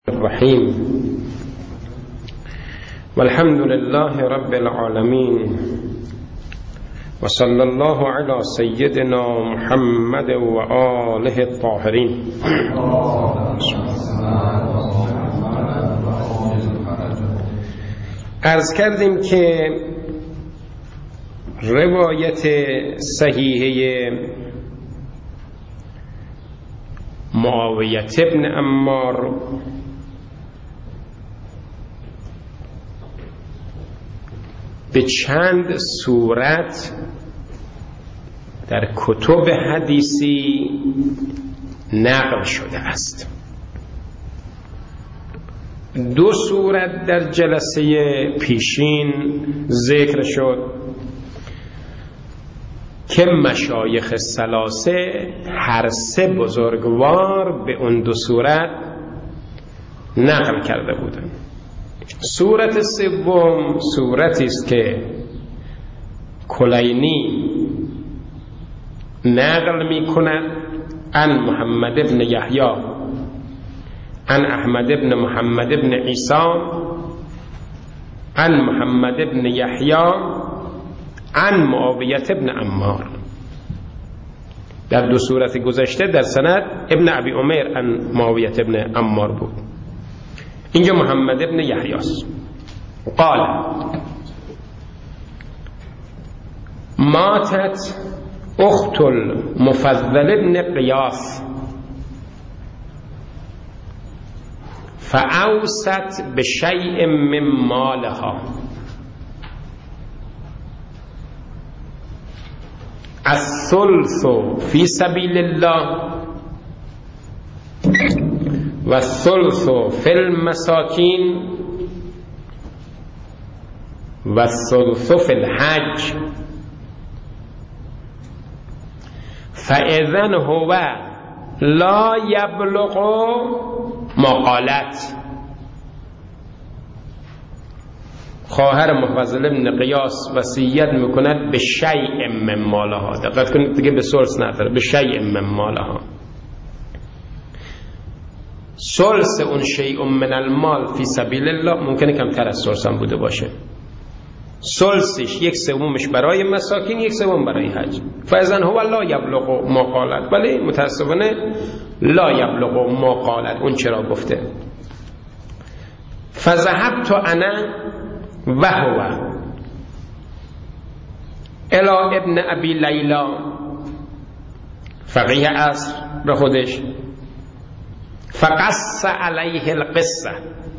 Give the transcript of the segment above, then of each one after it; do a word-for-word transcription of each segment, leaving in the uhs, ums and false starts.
الرحیم والحمد لله رب العالمین و صلی الله علی سیدنا محمد و آله الطاهرین. عرض کردیم که روایت صحیحه معاویه ابن عمار به چند صورت در کتب حدیثی نقل شده است. دو صورت در جلسه پیشین ذکر شد که مشایخ ثلاثه هر سه بزرگوار به اون دو صورت نقل کرده بودند. صورت سوم صورتی است که کلینی نقل می کند عن محمد ابن یحیی عن احمد ابن محمد ابن عیسی عن محمد ابن یحیی عن معاویه ابن عمار. در دو صورت گذشته در سند ابن ابی عمر عن معاویه ابن عمار بود، اینجا محمد ابن یحیی است. قال ماتت اخت المفضل ابن قیاس فاوست بشیء من مالها الثلث فی سبیل الله و الثلث فی المساکین و الثلث فی الحج فاذن هو لا یبلغ ما قالت. خواهر مفضل ابن قیاس وصیت میکند به شیء من مالها. دقت کنید دیگه به ثلث نداره، به شیء من مالها. ثلث اون شیء من المال فی سبیل الله ممکنه کمتر از ثلث هم بوده باشه. ثلثش یک سومش برای مساکین، یک سوم برای حج. فاذن هو لا یبلغ ما قالت، ولی متاسفانه لا یبلغ ما قالت اون چرا گفته. فذهبت انا و هو الى ابن ابی لیلا، فقیه عصر به خودش، فقص علیه القصه.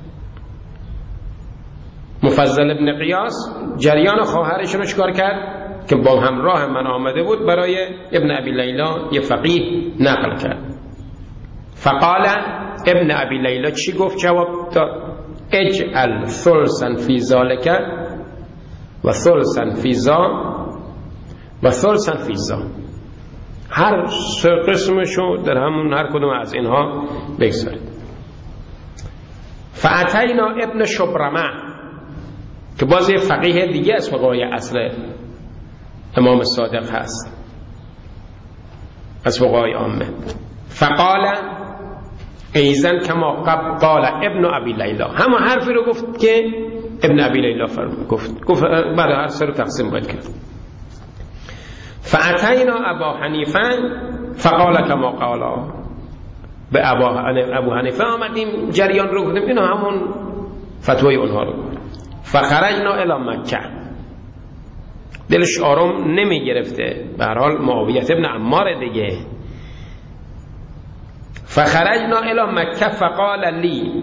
مفضل ابن قیاس جریان خواهرش رو چکار کرد که با همراه من آمده بود برای ابن ابی لیلا یه فقیه نقل کرد. فقال ابن ابی لیلا چی گفت؟ جواب داد اجعل ثلثا فی ذالک و ثلثا فی ذا و ثلثا فی ذا. هر سه قسمشو در همون هر کدوم از اینها بگذارید. فاتینا ابن شبرمه که باز یه فقیه دیگه از فقهای اصل امام صادق هست، از فقهای عامه. فقال ایزن کما قال ابن ابی لیلا، همه حرفی رو گفت که ابن ابی لیلا فرمود. گفت گفت بعد هر سه رو تقسیم باید کرد. فاتینا ابا حنیفه فقال کما قال، به ابا ابو حنیفه آمدیم جریان رو گفتیم، اینا همون فتوای اونها رو گفت. فخرجنا الی مکه، دلش آرام نمی گرفته، به هر حال معاویه ابن عمار دیگه. فخرجنا الی مکه فقال لی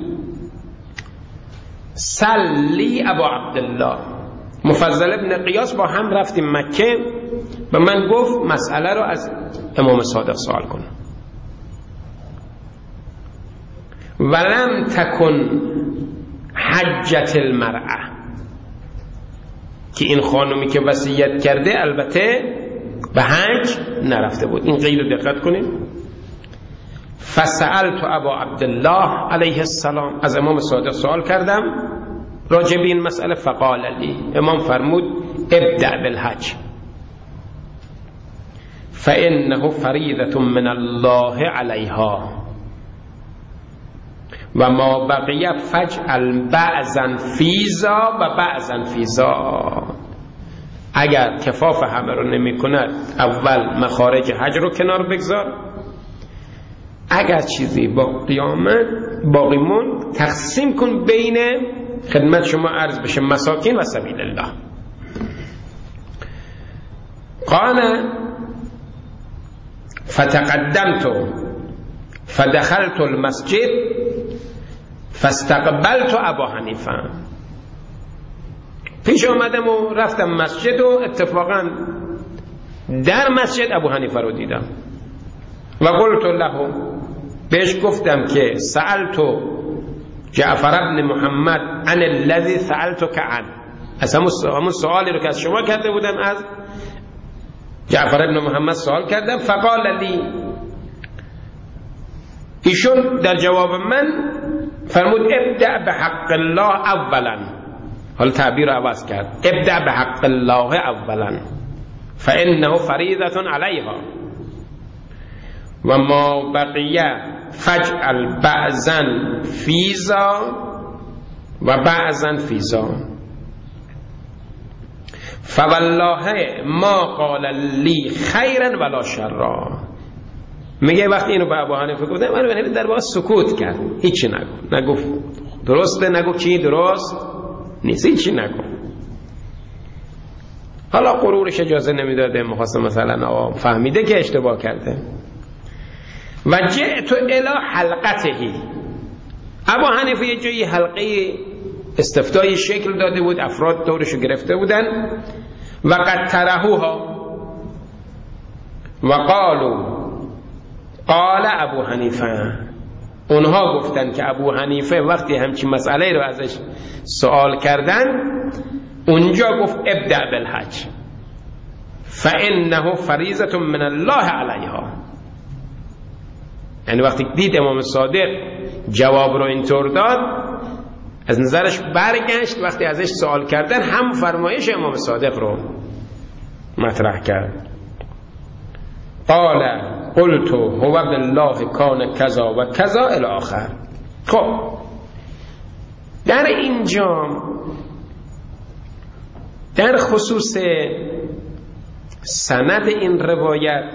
سلی ابو عبدالله. مفضل ابن قیاس با هم رفتیم مکه و من گفت مسئله رو از امام صادق سوال کن. ولم تکن حجت المرأه، که این خانومی که وصیت کرده البته به حج نرفته بود. این قید رو دقت کنید. فسألت ابا عبدالله علیه السلام، از امام صادق سوال کردم راجع به این مسئله. فقال لی، امام فرمود ابدأ بالحج فإنه فریضة من الله علیها و ما بقیه فجعل بعضا فیزا و بعضا فیزا. اگر کفاف همه رو نمی کند اول مخارج حج رو کنار بگذار، اگر چیزی با قیامت باقی مون تقسیم کن بین خدمت شما عرض بشه مساکین و سبیل الله. قال فتقدمت فدخلت المسجد فاستقبلت ابا حنیفه. پیش آمدم و رفتم مسجد و اتفاقا در مسجد ابو حنیفه رو دیدم و قلت له، بهش گفتم که سألت جعفر ابن محمد عن الذي سألتك عنه، از همون سوالی رو که از شما کرده بودم از جعفر ابن محمد سوال کردم. فقال لی، ایشون در جواب من فرمود ابدأ بحق الله اولا، حالا تعبیر رو عوض کرد، ابدأ بحق الله اولا فانه فریضة علیها و ما بقیه فجعل بعضا فیزا و بعضا فیزا. فوالله ما قال لی خیرا ولا شرا. میگه وقتی اینو به ابو حنیفه گفتم من در واقع سکوت کرد، هیچی نگفت، نگفت درسته، نگفت چی درست نیست، هیچی نگفت. حالا غرورش اجازه نمیداده، می‌خواد مثلا فهمیده که اشتباه کرده. و جئت الی حلقته، ابو حنیفه یه جایی حلقه استفتای شکل داده بود، افراد دورشو گرفته بودن و قد ترهوها و قالوا قال ابو حنیفه، اونها گفتن که ابو حنیفه وقتی همچین مسئله رو ازش سوال کردن اونجا گفت ابدأ بالحج فانه فریضة من الله علیها. یعنی وقتی دید امام صادق جواب رو اینطور داد از نظرش برگشت، وقتی ازش سوال کردن هم فرمایش امام صادق رو مطرح کرد. قال قلت هو بالله کان کذا و کذا الی آخر. خب در اینجا در خصوص سند این روایت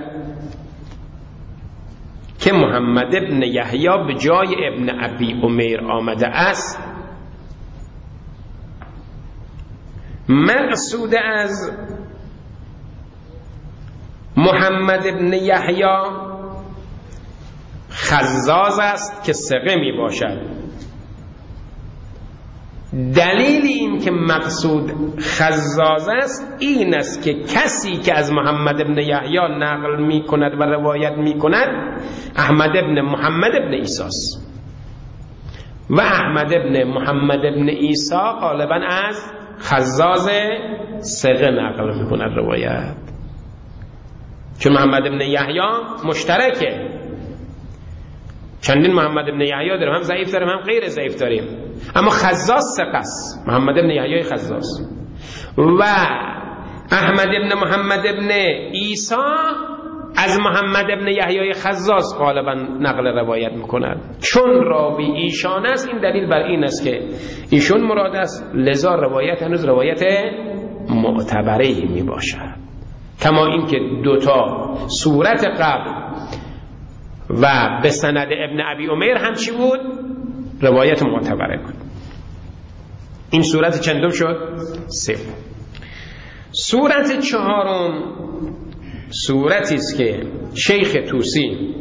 که محمد ابن یحیی به جای ابن ابی امیر آمده است، مقصود از محمد ابن یحیی خزاز است که ثقه می باشد. دلیل این که مقصود خزاز است این است که کسی که از محمد ابن یحیی نقل می کند و روایت می کند احمد ابن محمد ابن عیسی است و احمد ابن محمد ابن عیسی غالبا از خزاز ثقه نقل می کند روایت، چون محمد ابن یحیی مشترکه، چندین محمد ابن یحیی داریم، هم ضعیف داریم هم غیر ضعیف داریم، اما خزاز ثقه است، محمد ابن یحیی خزاز. و احمد ابن محمد ابن عیسی از محمد ابن یحیی خزاز غالبا نقل روایت میکند، چون راوی ایشان است. این دلیل بر این است که ایشون مراد است، لذا روایت هنوز روایت معتبره می باشد. کما این که دوتا صورت قبل و به سند ابن ابی امیر هم چی بود؟ روایت معتبره بود. این صورت چندم شد؟ سه. صورت چهارم صورتی است که شیخ طوسی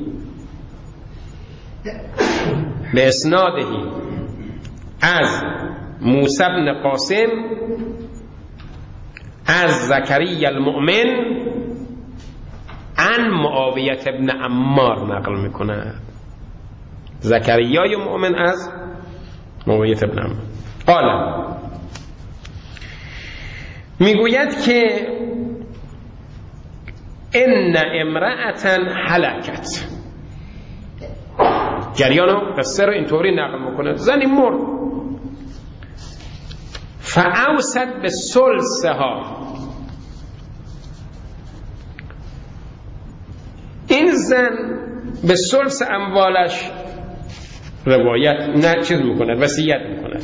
به اسنادهی از موسی بن قاسم از زکریا المؤمن عن معاویه ابن عمار نقل میکنه. زکریای مؤمن از معاویه ابن عمار قال، میگوید که ان امرأة هلکت، جریان قصه رو اینطوری نقل میکنه، زنی مرد، فاوصت به ثلثها، این زن به ثلث اموالش روایت نه چیز میکند، وصیت میکند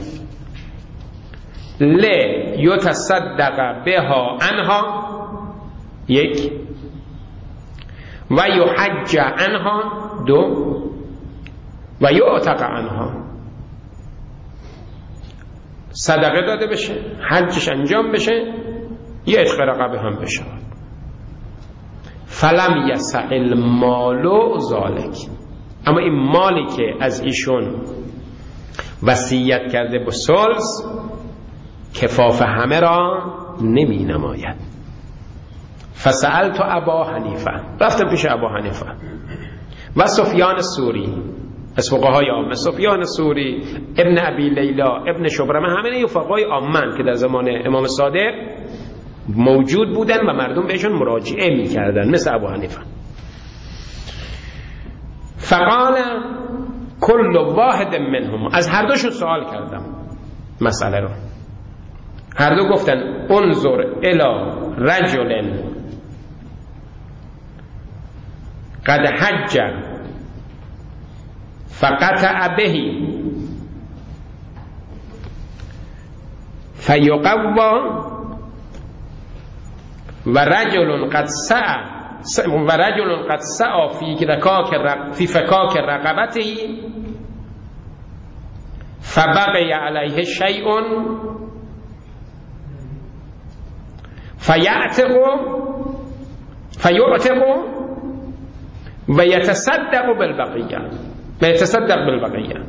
ل یتصدق بها عنها، یک، و یحج عنها، دو، و یعتق عنها، صدقه داده بشه، حجش انجام بشه، یه عتق رقبه هم بشه. فلم یسع المال ذلک، اما این مالی که از ایشون وصیت کرده با ثلث کفاف همه را نمی نماید. فسألت ابا حنیفه، رفتم پیش ابا حنیفه و سفیان ثوری، از فقهای عامه، سفیان ثوری، ابن ابی لیلا، ابن شبرمه، همه فقهای عامه که در زمان امام صادق موجود بودن و مردم بهشون مراجعه میکردن مثل ابو حنیفه. فقال کل واحد منهم، از هر دوشون سوال کردم مسئله رو، هر دو گفتن انظر الی رجل قد حج فقطع به فیقوی و رجل قد سعى و رجل قد سعى فی رکاک فی فکاک رقبته فبقی علیه شیء فیعتق فیعتق و یتصدق بالبقیه و یتصدق بالبقیه.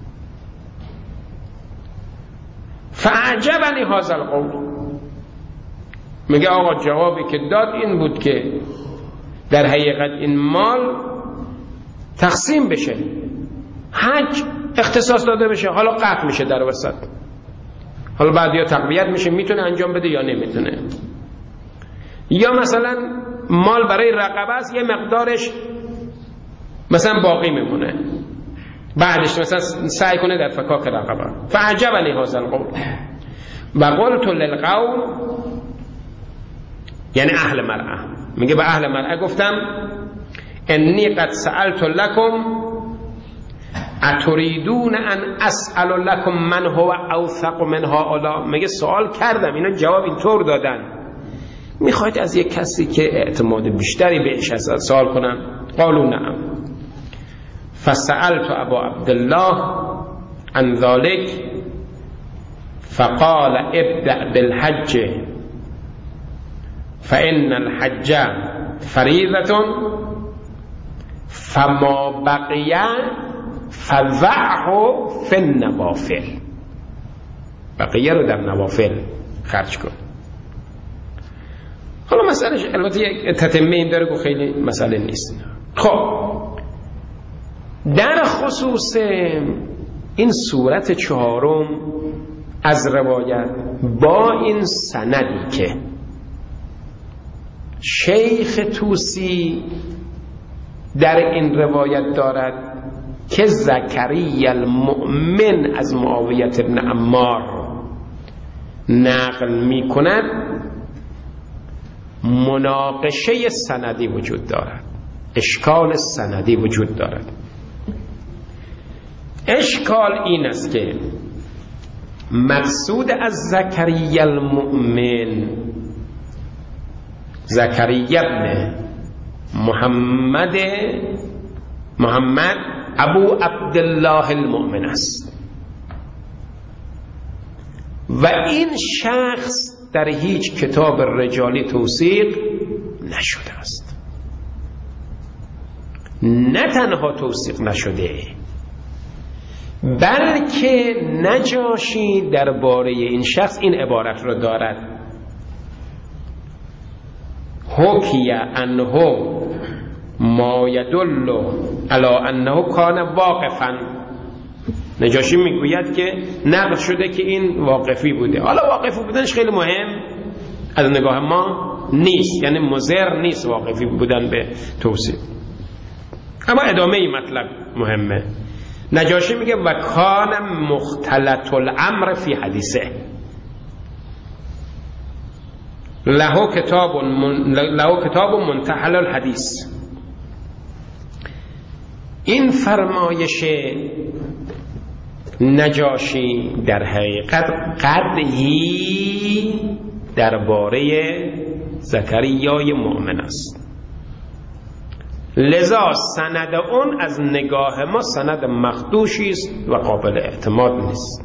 فاعجبنی هذا القول، میگه آقا جوابی که داد این بود که در حقیقت این مال تقسیم بشه، حج اختصاص داده بشه، حالا قطع میشه در وسط، حالا بعد یا تقویت میشه میتونه انجام بده یا نمیتونه، یا مثلا مال برای رقبه است یه مقدارش مثلا باقی میمونه، بعدش مثلا سعی کنه در فکاک رقبه. فعجبنی هذا القول و قلت للقوم، یعنی اهل مرعه، میگه به اهل مرعه گفتم انی قد سألت لكم اتريدون ان اسأل لكم من هو اوثق من هؤلاء، میگه سوال کردم اینا جواب اینطور دادن، میخواید از یک کسی که اعتماد بیشتری بهش هست سوال کنم؟ قالوا نعم. فسألت ابا عبدالله عن ذلك فقال ابدأ بالحج فإن الحج فريضة فما بقي فضعه في النوافل، بقیه رو در نوافل خرج کن. حالا مسئله البته یک تتمه این داره که خیلی مسئله نیست. خب در خصوص این صورت چهارم از روایت با این سندی که شیخ توسی در این روایت دارد که زکریا المؤمن از معاویه بن عمار نقل می کند، مناقشه سندی وجود دارد، اشکال سندی وجود دارد. اشکال این است که مقصود از زکریا المؤمن زکریا ابن محمد محمد ابو عبدالله المؤمن است و این شخص در هیچ کتاب رجالی توثیق نشده است. نه تنها توثیق نشده بلکه نجاشی درباره این شخص این عبارت را دارد: حکی انه ما یدل علی انه کان واقفا. نجاشی میگوید که نقل شده که این واقفی بوده. حالا واقفی بودنش خیلی مهم از نگاه ما نیست، یعنی مضر نیست واقفی بودن به توصیف، اما ادامه این مطلب مهمه. نجاشی میگه و کان مختلط الامر فی حدیثه له کتاب من... له کتاب منتحل الحدیث. این فرمایش نجاشی در حقیقت قدحی درباره زکریای مؤمن است، لذا سند اون از نگاه ما سند مخدوشی است و قابل اعتماد نیست.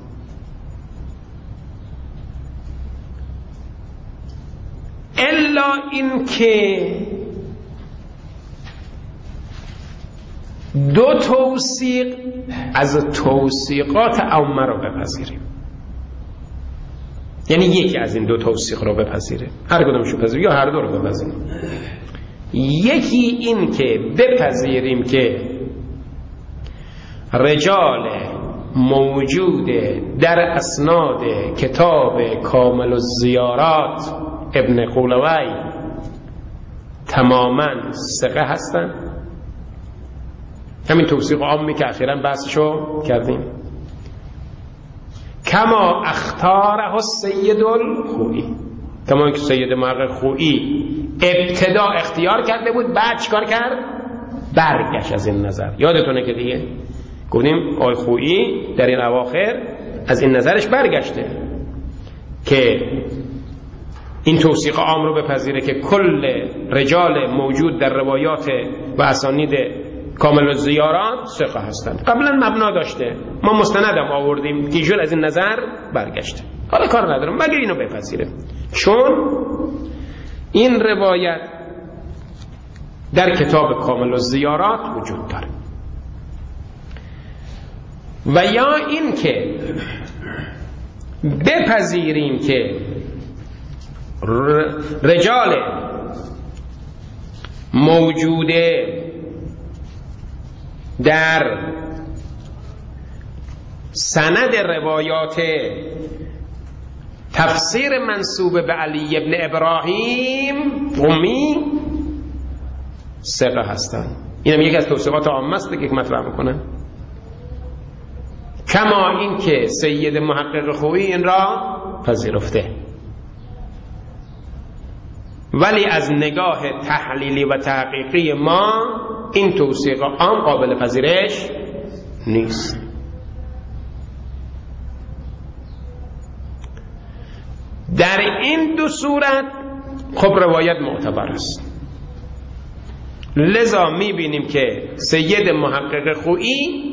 الا این که دو توثیق از توثیقات عامه رو بپذیریم، یعنی یکی از این دو توثیق رو بپذیریم، هر کدومش رو بپذیریم یا هر دو رو بپذیریم. یکی این که بپذیریم که رجال موجود در اسناد کتاب کامل الزیارات ابن قولوی تماما ثقه هستند، همین توثیق عامی که اخیراً بحثشو کردیم. کما اختاره السید الخوئی، کما اینکه سید محقق خوئی ابتدا اختیار کرده بود، بعد چیکار کرد؟ برگشت از این نظر. یادتونه که دیگه گفتیم آقای خوئی در این اواخر از این نظرش برگشته که این توثیق عام رو بپذیره که کل رجال موجود در روایات و اسانید کامل الزیارات ثقه هستند. قبلا مبنا داشته، ما مستندم آوردیم که ایشون از این نظر برگشته. حالا کار ندارم مگر اینو بپذیره، چون این روایت در کتاب کامل الزیارات وجود داره. و یا این که بپذیریم که رجال موجوده در سند روایات تفسیر منسوب به علی ابن ابراهیم قمی ثقه هستند. اینم یکی از توثیقات عامه است که مطرح میکنن. کما این که سید محقق خویی این را پذیرفته، ولی از نگاه تحلیلی و تحقیقی ما این توثیق عام قابل پذیرش نیست. در این دو صورت خب روایت معتبر است، لذا میبینیم که سید محقق خویی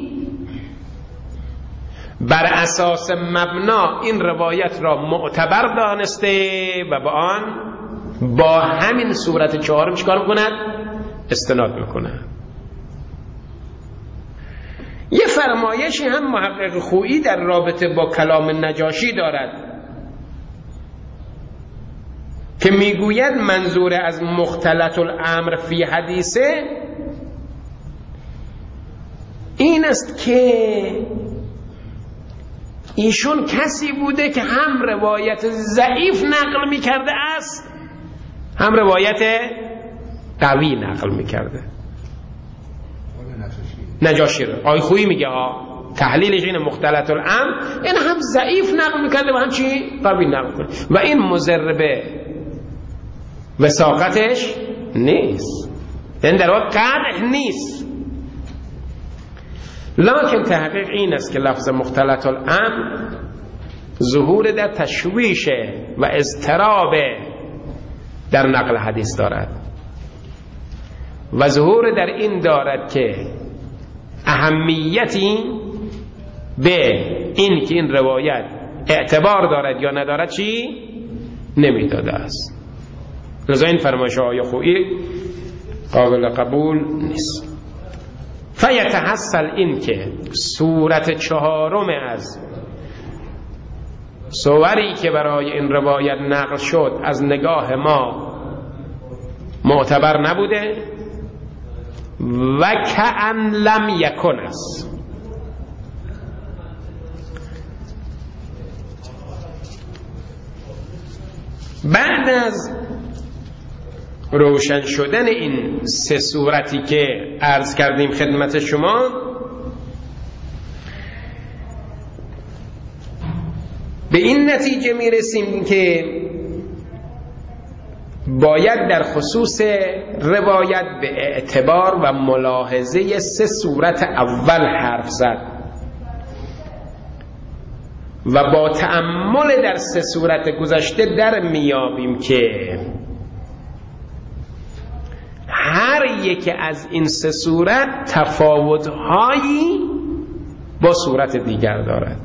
بر اساس مبنا این روایت را معتبر دانسته و با آن با همین صورت چهارم چیکار میکند؟ استناد میکند. یه فرمایشی هم محقق خویی در رابطه با کلام نجاشی دارد که میگوید منظور از مختلط الامر فی حدیثه این است که ایشون کسی بوده که هم روایت ضعیف نقل میکرده است هم روایت قوی نقل میکرده. نجاشی رو آی خویی میگه ها تحلیلش اینه مختلط الامر، این هم ضعیف نقل میکرده و هم چی قوی نقل میکرده و این مضر به وثاقتش نیست، یعنی در واقع قدح نیست. لکن تحقیق این است که لفظ مختلط الامر ظهور در تشویش و اضطراب در نقل حدیث دارد و ظهور در این دارد که اهمیتی به این که این روایت اعتبار دارد یا ندارد چی نمیداده است. لذا این فرمایش آقای خویی قابل قبول نیست. فیتحصل این که صورت چهارم از صوری که برای این روایت نقل شد از نگاه ما معتبر نبوده و کأن لم یکن است. بعد از روشن شدن این سه صورتی که عرض کردیم خدمت شما، به این نتیجه میرسیم که باید در خصوص روایت به اعتبار و ملاحظه سه صورت اول حرف زد و با تأمل در سه صورت گذشته در میابیم که هر یک از این سه صورت تفاوت‌هایی با صورت دیگر دارد.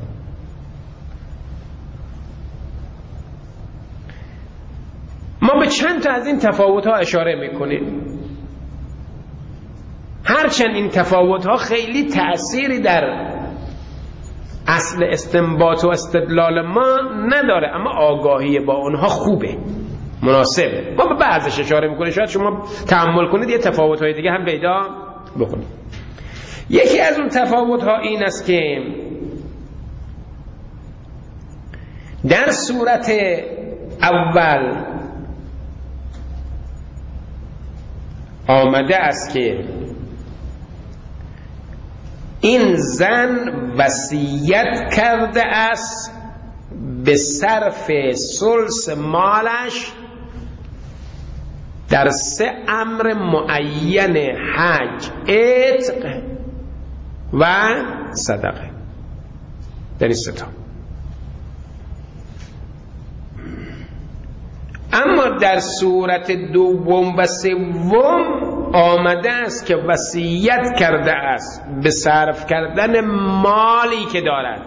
ما به چند تا از این تفاوت‌ها اشاره میکنیم، هرچند این تفاوت‌ها خیلی تأثیری در اصل استنباط و استدلال ما نداره، اما آگاهی با اونها خوبه، مناسبه. ما به بعضش اشاره میکنیم، شاید شما تأمل کنید یه تفاوت‌های دیگه هم پیدا بکنید. یکی از اون تفاوت‌ها این است که در صورت اول آمده است که این زن وصیت کرده است به صرف ثلث مالش در سه امر معین: حج، عتق و صدقه. در این سه تا. اما در صورت دوم و سوم آمده است که وصیت کرده است به صرف کردن مالی که دارد،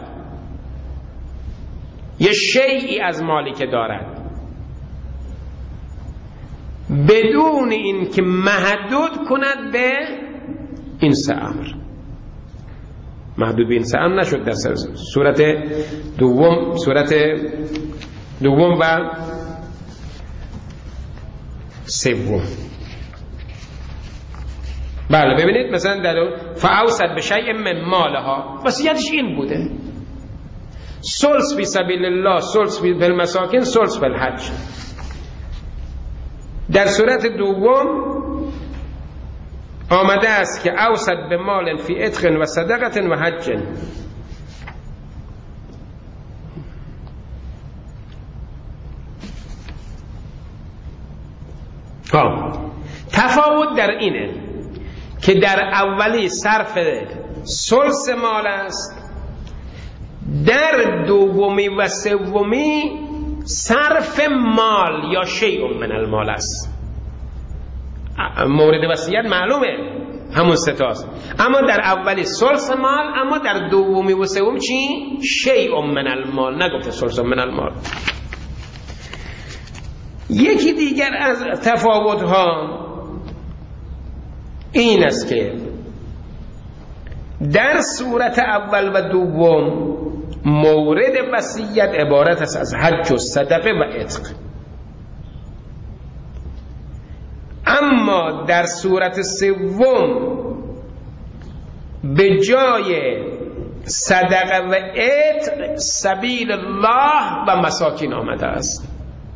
یه شیئی از مالی که دارد، بدون این که محدود کند به این سه امر. محدود به این سه امر نشد در صورت دوم صورت دوم و سوم. بله ببینید مثلا در فاوصت به شیء من مالها، وصیتش این بوده: ثلث فی سبیل الله، ثلث فی المساکین، ثلث فی الحج. در صورت دوم آمده است که اوصت به مال فی عتق و صدقه و حج. ها تفاوت در اینه که در اولی صرف ثلث مال است، در دومی و سومی صرف مال یا شیء من المال است. مورد وصیت معلومه همون ستاست، اما در اولی ثلث مال، اما در دومی و سوم چی؟ شیء من المال، نگفته ثلث من المال. یکی دیگر از تفاوت‌ها این است که در صورت اول و دوم مورد وصیت عبارت است از حج و صدقه و عتق، اما در صورت سوم به جای صدقه و عتق سبیل الله و مساکین آمده است.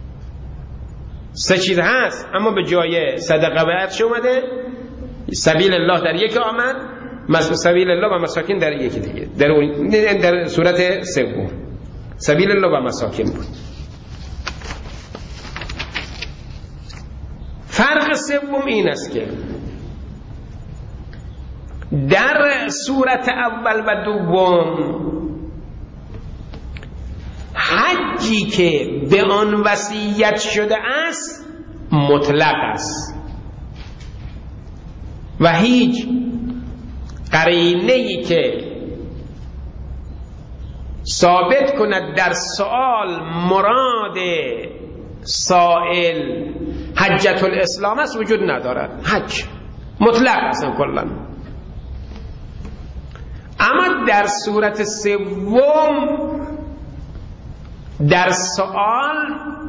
سه چیز هست، اما به جای صدقه و عتق اومده سبیل الله در یک آمد، سبیل الله و مساکین در یکی دیگه. در, در صورت سوم سبیل الله و مساکین بود. فرق سوم این است که در صورت اول و دوم حجی که به آن وصیت شده است مطلق است و هیچ قرینه‌ای که ثابت کند در سؤال مراد سائل حجت الاسلام است وجود ندارد. حج مطلق است کلا. اما در صورت سوم در سؤال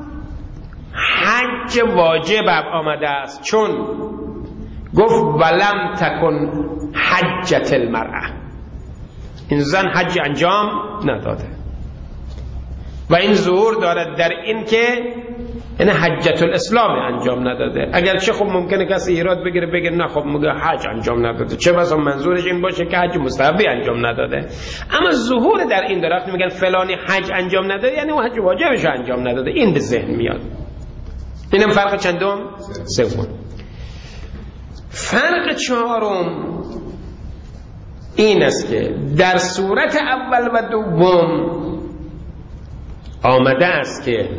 حج واجب آمده است، چون گفت ولم تکن حجت المرأه، این زن حج انجام نداده و این ظهور دارد در این که این حجت الاسلام انجام نداده. اگرچه خب ممکنه کسی ایراد بگیره بگه نه خب میگه حج انجام نداده، چه بسا منظورش این باشه که حج مستحبی انجام نداده، اما ظهور در این درخت میگن فلانی حج انجام نداده یعنی اون حج واجبش انجام نداده، این به ذهن میاد. اینم فرق چندم؟ سوم. فرق چهارم این است که در صورت اول و دوم آمده است که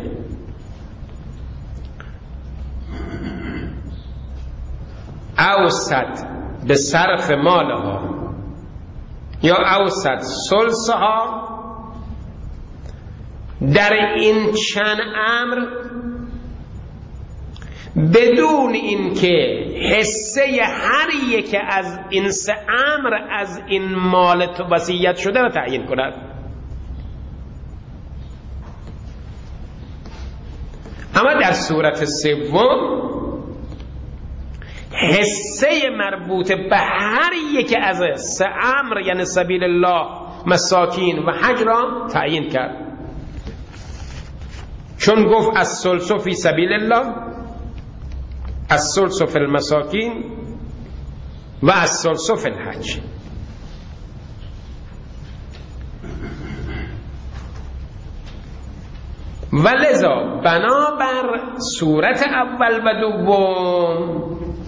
اوسط به صرف مالها یا اوسط ثلثها در این چند امر بدون اینکه حصه هر یک از این سه امر از این مال تو وصیت شده را تعیین کند. اما در صورت سوم حصه مربوط به هر یک از سه امر یعنی سبیل الله، مساکین و حج را تعیین کرد، چون گفت الثلث فی سبیل الله، الثلث فی المساکین و الثلث فی الحج. و لذا بنابر صورت اول و دوم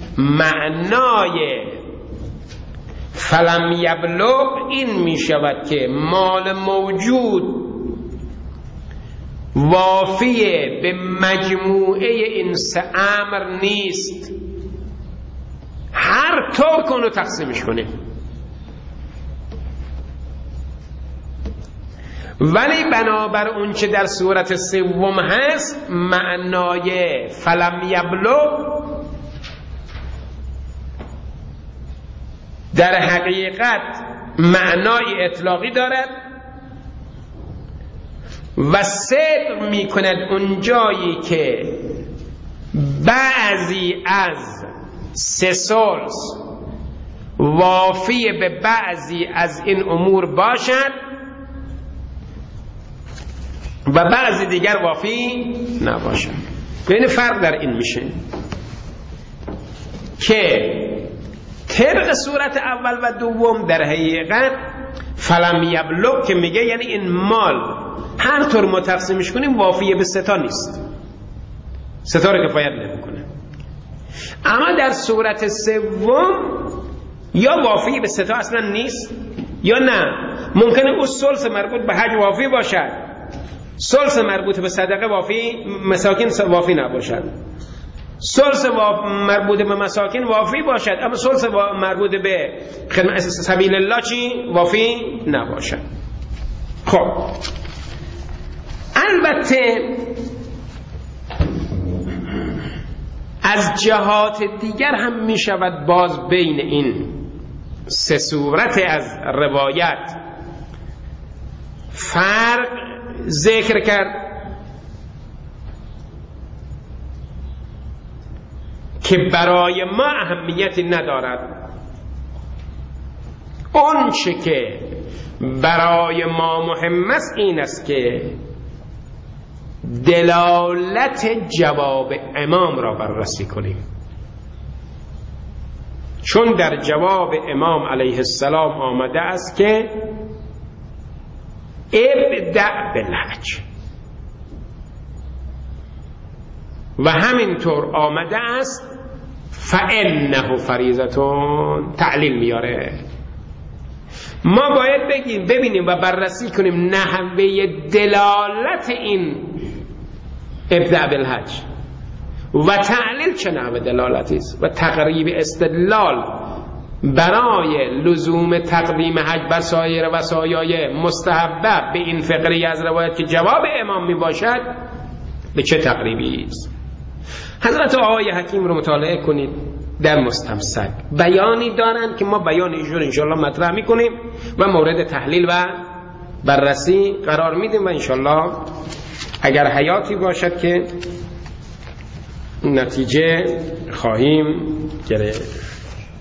معنای فلم یبلغ این می شود که مال موجود وافیه به مجموعه این سه امر نیست، هر طور کنو تقسیمش کنه. ولی بنابر اون چه در صورت سوم هست معنای فلم یبلغ در حقیقت معنای اطلاقی دارد و صدق می کند اون جایی که بعضی از سه ثلث وافی به بعضی از این امور باشد و بعضی دیگر وافی نباشد. بین فرق در این میشه که طبق صورت اول و دوم در حقیقت فلم یبلغ که میگه یعنی این مال هر طور ما تقسیمش کنیم وافیه به ستا نیست، ستا رو کفایت نمیکنه. اما در صورت سوم یا وافی به ستا اصلا نیست یا نه ممکنه اون ثلث مربوط به حج وافی باشد، ثلث مربوط به صدقه وافی، مساکین وافی نباشد، ثلث مربوط به مساکین وافی باشد اما ثلث مربوط به خدمت سبیل الله چی وافی نباشد. خب البته از جهات دیگر هم می شود باز بین این سه صورت از روایت فرق ذکر کرد که برای ما اهمیتی ندارد. اون چه که برای ما مهم است این است که دلالت جواب امام را بررسی کنیم، چون در جواب امام علیه السلام آمده است که ابدأ بالحج و همینطور آمده است فإنه فریضتون، تعلیل میاره. ما باید بگیم ببینیم و بررسی کنیم نحوه دلالت این ابدأ بالحج و تعلیل چه نحوه دلالتی است و تقریب استدلال برای لزوم تقدیم حج بر سایر وصایای مستحبه به این فقره از روایت که جواب امام می باشد به چه تقریبی است. حضرت آقای حکیم رو مطالعه کنید در مستمسک، بیانی دارند که ما بیان ایشون انشالله مطرح می کنیم و مورد تحلیل و بررسی قرار میدیم و انشالله اگر حیاتی باشد که نتیجه خواهیم گرفت.